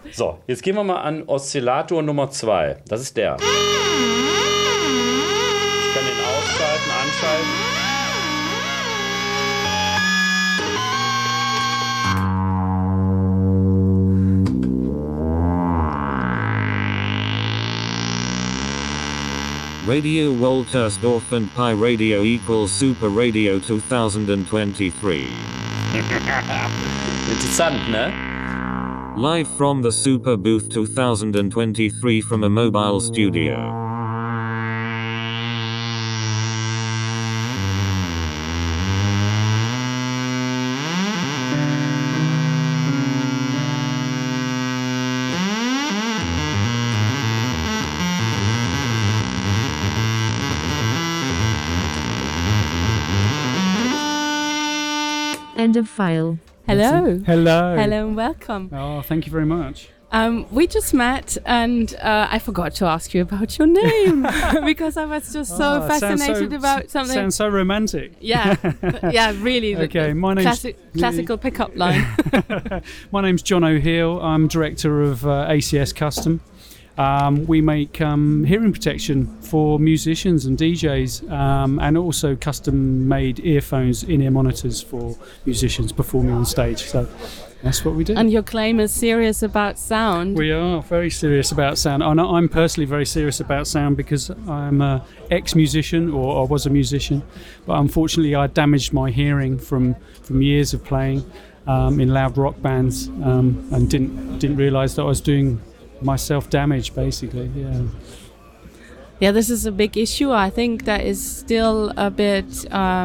So, jetzt gehen wir mal an Oszillator Nummer 2. Das ist der. Ich kann den ausschalten, anschalten. Radio Woltersdorf and Pi Radio equals Super Radio 2023. Interessant, ne? Live from the Super Booth 2023 from a mobile studio. End of file. Hello. Hello. Hello and welcome. Oh, thank you very much. We just met and I forgot to ask you about your name because I was just so fascinated about something. Sounds so romantic. Yeah, yeah, really. Okay, my name's classical pickup line. My name's John O'Heal. I'm director of ACS Custom. We make hearing protection for musicians and DJs, and also custom-made earphones, in-ear monitors for musicians performing on stage. So that's what we do. And your claim is serious about sound. We are very serious about sound. I'm personally very serious about sound because I'm an ex-musician, or I was a musician, but unfortunately I damaged my hearing from years of playing in loud rock bands, and didn't realise that I was doing myself damage, basically. Yeah, this is a big issue. I think that is still a bit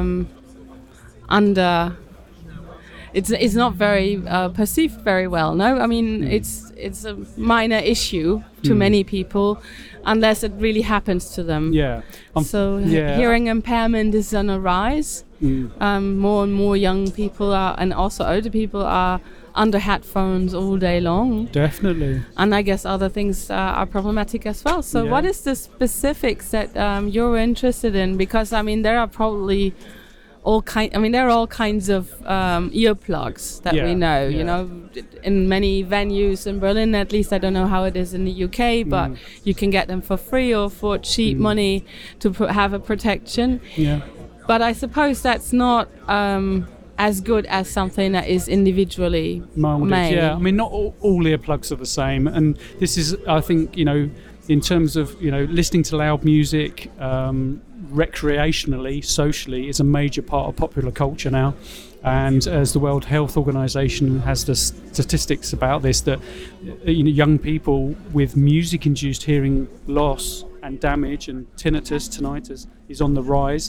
under. It's not very perceived very well. No, I mean it's a minor issue to many people, unless it really happens to them. Yeah. Hearing impairment is on a rise. More and more young people and also older people are under headphones all day long. Definitely. And I guess other things are problematic as well. So what is the specifics that you're interested in? Because I mean there are probably there are all kinds of earplugs that we know. You know, in many venues in Berlin, at least. I don't know how it is in the UK, but you can get them for free or for cheap money to have a protection. Yeah. But I suppose that's not as good as something that is individually made. Yeah, I mean, not all earplugs are the same, and this is, I think, in terms of listening to loud music recreationally, socially, is a major part of popular culture now. And as the World Health Organization has the statistics about this, that young people with music-induced hearing loss and damage and tinnitus is on the rise.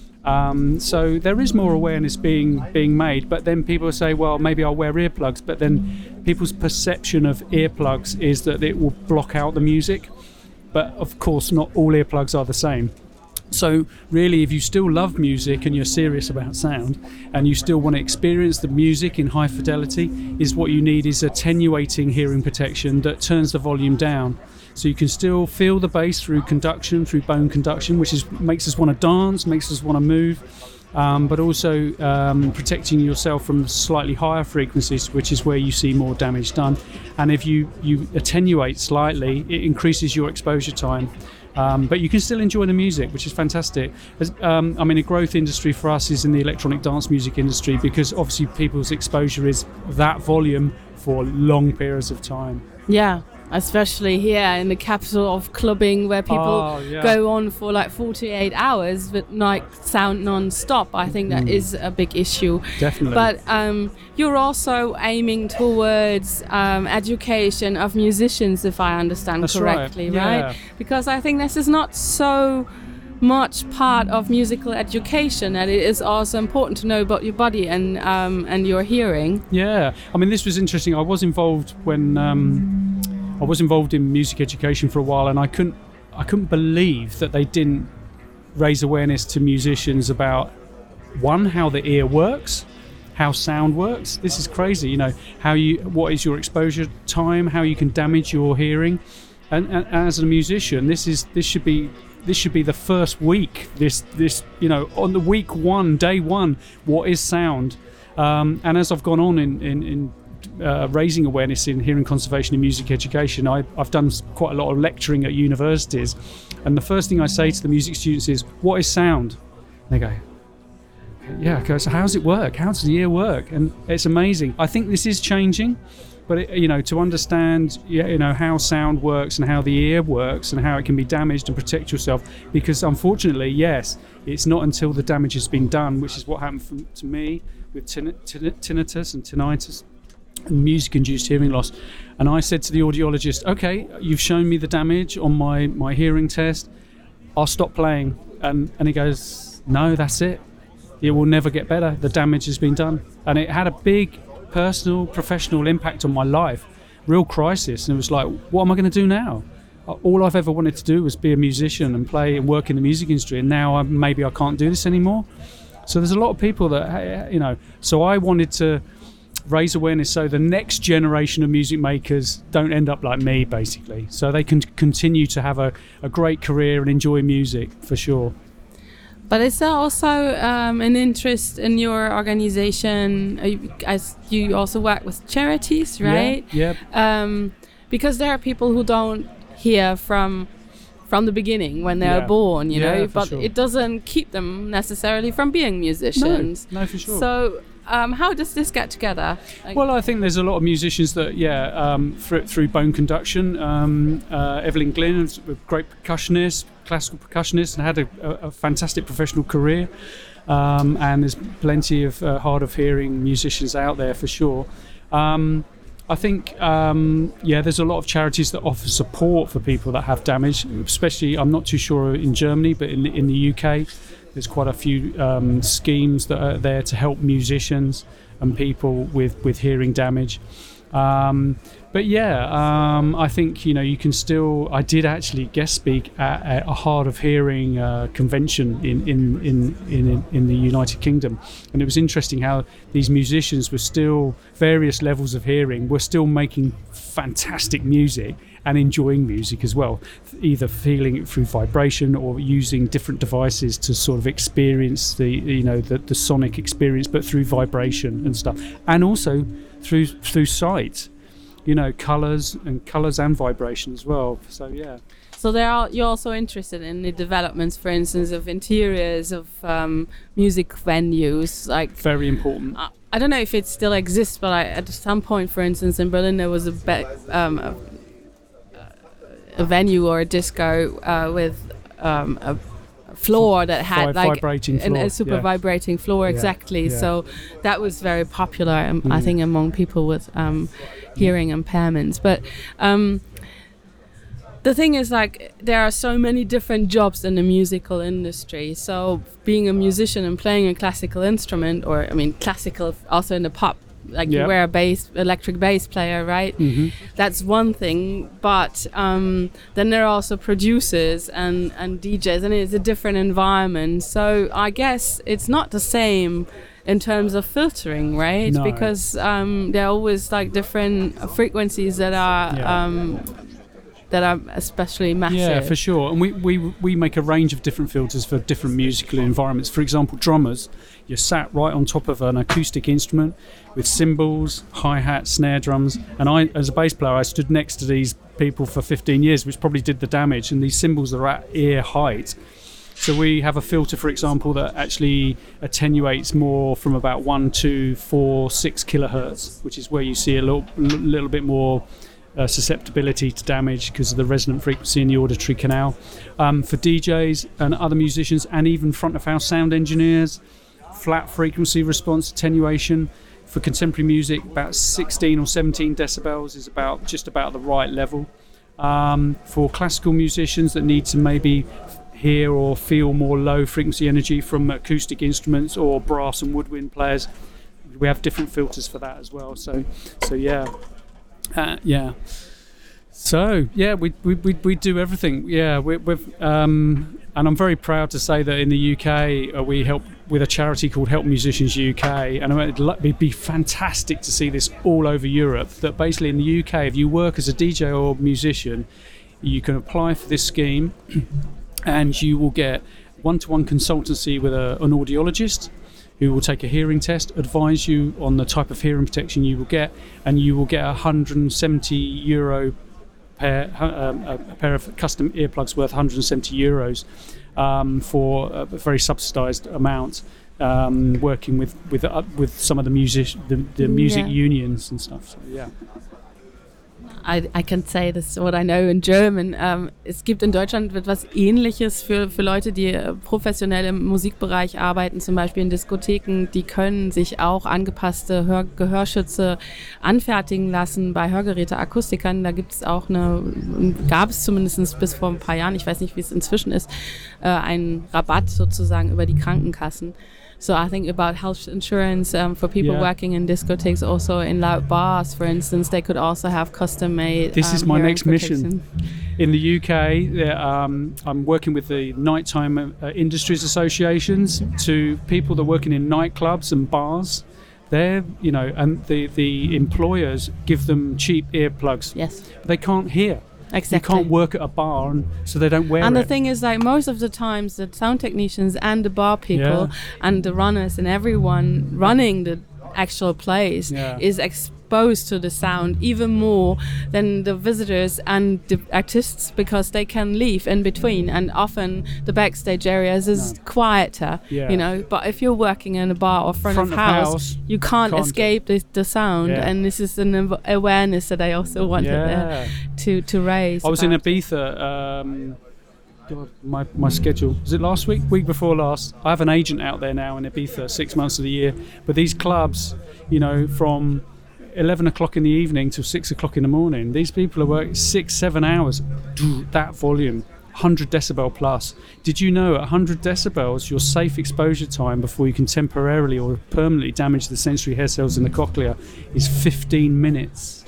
So there is more awareness being made, but then people say, well, maybe I'll wear earplugs, but then people's perception of earplugs is that it will block out the music, but of course not all earplugs are the same. So really, if you still love music and you're serious about sound and you still want to experience the music in high fidelity, is what you need is attenuating hearing protection that turns the volume down. So you can still feel the bass through conduction, through bone conduction, which makes us want to dance, makes us want to move, but also protecting yourself from slightly higher frequencies, which is where you see more damage done. And if you attenuate slightly, it increases your exposure time. But you can still enjoy the music, which is fantastic. A growth industry for us is in the electronic dance music industry, because obviously people's exposure is that volume for long periods of time. Yeah. Especially here in the capital of clubbing, where people go on for like 48 hours with sound non-stop. I think that is a big issue. Definitely. But you're also aiming towards education of musicians, if I understand That's correctly, right? right? Because I think this is not so much part of musical education, and it is also important to know about your body and your hearing. Yeah, I mean, this was interesting. I was involved in music education for a while, and I couldn't believe that they didn't raise awareness to musicians about, one, how the ear works, how sound works. This is crazy, what is your exposure time, how you can damage your hearing, and as a musician, this should be the first week. On the week one, day one, what is sound? And as I've gone on in raising awareness in hearing conservation and music education, I've done quite a lot of lecturing at universities, and the first thing I say to the music students is, what is sound? And they go, yeah, okay, so how does it work? How does the ear work? And it's amazing. I think this is changing, but to understand how sound works and how the ear works and how it can be damaged and protect yourself, because unfortunately, yes, it's not until the damage has been done, which is what happened to me with tinnitus and tinnitus and music-induced hearing loss. And I said to the audiologist, okay, you've shown me the damage on my hearing test, I'll stop playing. And he goes, no, that's it. It will never get better. The damage has been done. And it had a big personal, professional impact on my life. Real crisis. And it was like, what am I going to do now? All I've ever wanted to do was be a musician and play and work in the music industry. And now maybe I can't do this anymore. So there's a lot of people that, so I wanted to raise awareness so the next generation of music makers don't end up like me, basically. So they can continue to have a great career and enjoy music, for sure. But is there also an interest in your organization, as you also work with charities, right? Yeah. Because there are people who don't hear from the beginning when they're born, but sure. It doesn't keep them necessarily from being musicians. No, for sure. So how does this get together? Well, I think there's a lot of musicians that, through Bone Conduction, Evelyn Glynn, a great percussionist, classical percussionist, and had a fantastic professional career. And there's plenty of hard of hearing musicians out there, for sure. I think, there's a lot of charities that offer support for people that have damage, especially, I'm not too sure in Germany, but in the UK, there's quite a few schemes that are there to help musicians and people with hearing damage. I think, you can still, I did actually guest speak at a hard of hearing convention in the United Kingdom, and it was interesting how these musicians were still, various levels of hearing, were still making fantastic music and enjoying music as well, either feeling it through vibration or using different devices to sort of experience the sonic experience, but through vibration and stuff, and also through sight, colors and vibration as well. So yeah. So you're also interested in the developments, for instance, of interiors of music venues, like very important. I don't know if it still exists, but at some point, for instance, in Berlin, there was a venue or a disco with a floor that had a super vibrating floor, exactly. Yeah. So that was very popular, I think, among people with hearing impairments. But the thing is, there are so many different jobs in the musical industry. So being a musician and playing a classical instrument, classical also in the pop, you wear electric bass player, right? Mm-hmm. That's one thing, but then there are also producers and DJs, and it's a different environment. So I guess it's not the same in terms of filtering, right? No. Because there are always different frequencies that are especially massive. Yeah, for sure. And we make a range of different filters for different musical environments. For example, drummers, you're sat right on top of an acoustic instrument with cymbals, hi-hat, snare drums. And I, as a bass player, I stood next to these people for 15 years, which probably did the damage. And these cymbals are at ear height. So we have a filter, for example, that actually attenuates more from about 1, 2, 4, 6 kilohertz, which is where you see a little bit more susceptibility to damage because of the resonant frequency in the auditory canal. For DJs and other musicians, and even front of house sound engineers, flat frequency response attenuation. For contemporary music, about 16 or 17 decibels is just about the right level. For classical musicians that need to maybe hear or feel more low frequency energy from acoustic instruments or brass and woodwind players, we have different filters for that as well. So yeah. So yeah, we do everything. Yeah, we've and I'm very proud to say that in the UK we help with a charity called Help Musicians UK, and it'd be fantastic to see this all over Europe. That basically in the UK, if you work as a DJ or musician, you can apply for this scheme, and you will get one-to-one consultancy with an audiologist, who will take a hearing test, advise you on the type of hearing protection you will get, and you will get €170 a pair of custom earplugs worth €170 for a very subsidised amount. Working with some of the music unions and stuff. So, yeah. I can say this what I know in German. Es gibt in Deutschland etwas Ähnliches für Leute, die professionell im Musikbereich arbeiten, zum Beispiel in Diskotheken. Die können sich auch angepasste Gehörschütze anfertigen lassen bei Hörgeräteakustikern. Da gab es zumindest bis vor ein paar Jahren, ich weiß nicht, wie es inzwischen ist, einen Rabatt sozusagen über die Krankenkassen. So I think about health insurance for people working in discotheques, also in loud bars, for instance, they could also have custom-made. This is my next mission. In the UK, I'm working with the nighttime industries associations to people that are working in nightclubs and bars. They're, and the employers give them cheap earplugs. Yes. They can't hear. Exactly. You can't work at a bar, so they don't wear it. And the thing is, like, most of the times, the sound technicians and the bar people and the runners and everyone running the actual place is exposed to the sound even more than the visitors and the artists, because they can leave in between, and often the backstage areas is quieter, but if you're working in a bar or front of house, you can't escape the sound, and this is an awareness that I also wanted to raise. I was in Ibiza, my schedule, was it last week before last? I have an agent out there now in Ibiza 6 months of the year, but these clubs, from 11 o'clock in the evening till 6 o'clock in the morning, these people are working 6-7 hours, that volume, 100 decibel plus. Did you know at 100 decibels your safe exposure time before you can temporarily or permanently damage the sensory hair cells in the cochlea is 15 minutes?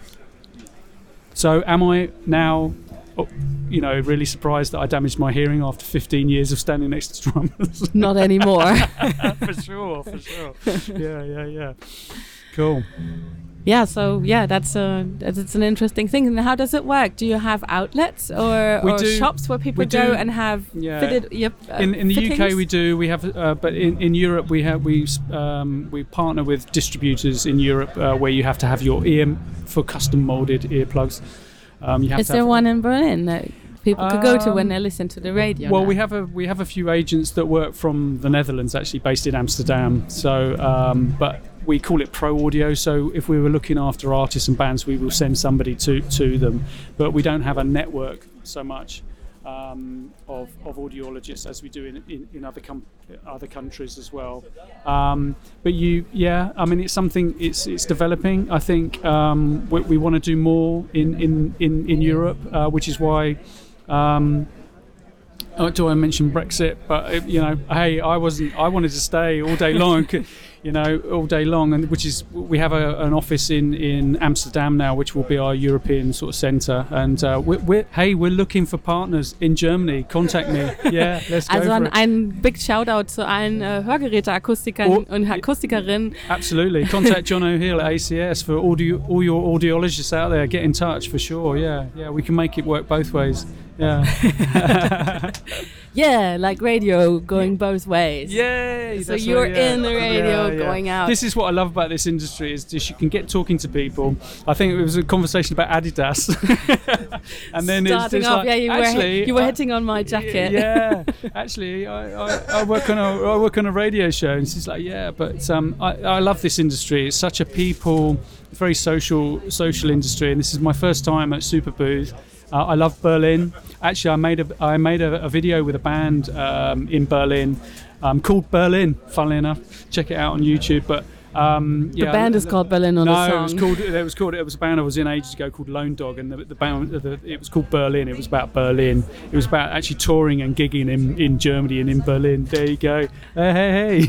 So am I now really surprised that I damaged my hearing after 15 years of standing next to drummers? Not anymore. For sure. Yeah. Cool. Yeah, so that's an interesting thing. And how does it work? Do you have outlets or shops where people go and have fitted? In the fittings? UK we do. We have, but in Europe we partner with distributors in Europe where you have to have your ear for custom molded earplugs. Is there one in Berlin that people could go to when they listen to the radio? Well, we have a few agents that work from the Netherlands, actually based in Amsterdam. So, but we call it Pro Audio. So if we were looking after artists and bands, we will send somebody to them. But we don't have a network so much of audiologists as we do in other countries as well. But it's something. It's developing. I think we want to do more in Europe, which is why. Do I mention Brexit? But hey, I wanted to stay all day long. All day long, and we have an office in Amsterdam now, which will be our European sort of centre. And we're looking for partners in Germany. Contact me. Yeah, let's go for it. Ein big Shoutout zu allen Hörgeräteakustikern und Akustikerinnen. Absolutely. Contact John O'Hill at ACS for all your audiologists out there. Get in touch for sure. Yeah, we can make it work both ways. Yeah. Yeah, like radio going both ways. Yay! So you're in the radio going out. This is what I love about this industry, is just you can get talking to people. I think it was a conversation about Adidas. And then starting it's off, like, you were hitting on my jacket. Yeah, actually, I work on a radio show, and she's like, but I love this industry. It's such a very social industry, and this is my first time at Super Booth. I love Berlin. Actually, I made a video with a band in Berlin called Berlin. Funnily enough, check it out on YouTube. But the band is called Berlin on the song. It was a band I was in ages ago called Lone Dog, and the band it was called Berlin. It was about Berlin. It was about actually touring and gigging in Germany and in Berlin. There you go. Hey.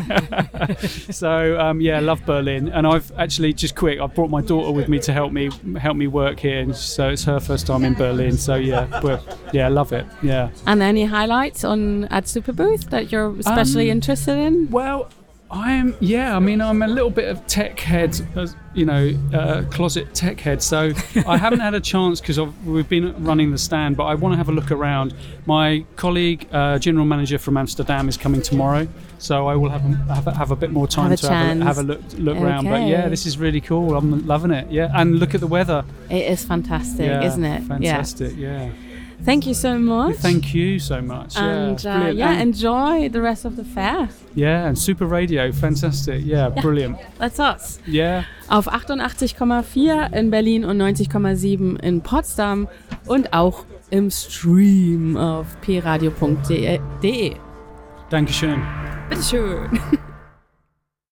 So I love Berlin, and I've actually just quick. I brought my daughter with me to help me work here, and so it's her first time in Berlin. So I love it. Yeah. And any highlights at Super Booth that you're especially interested in? Well, I'm a little bit of tech head, closet tech head. So I haven't had a chance because we've been running the stand, but I want to have a look around. My colleague, general manager from Amsterdam, is coming tomorrow, so I will have a bit more time to have a look around. But yeah, this is really cool. I'm loving it. Yeah, and look at the weather. It is fantastic, isn't it? Fantastic. Yeah. Thank you so much. Thank you so much. And enjoy the rest of the fair. Yeah, and Super Radio, fantastic. Yeah, brilliant. That's us. Yeah. Auf 88,4 in Berlin und 90,7 in Potsdam und auch im Stream auf pradio.de. Dankeschön. Bitteschön.